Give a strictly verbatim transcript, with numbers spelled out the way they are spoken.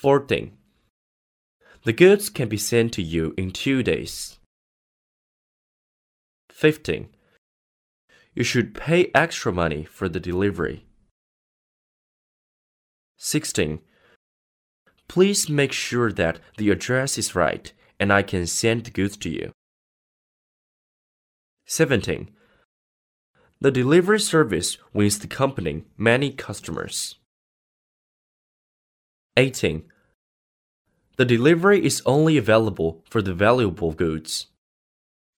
fourteen. The goods can be sent to you in two days. fifteen. You should pay extra money for the delivery. sixteen. Please make sure that the address is right and I can send the goods to you. seventeen. The delivery service wins the company many customers. eighteen. The delivery is only available for the valuable goods.